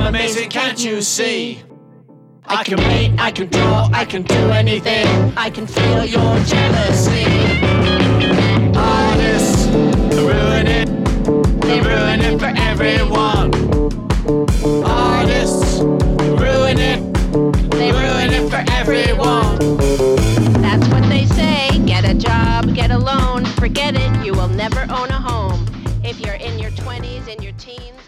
amazing, can't you see? I can paint, I can draw, I can do anything. I can feel your jealousy. Artists ruin it. They ruin it for everyone. Artists ruin it. They ruin it for everyone. That's what they say. Get a job, get a loan. Forget it, you will never own a home. If you're in your 20s, in your teens.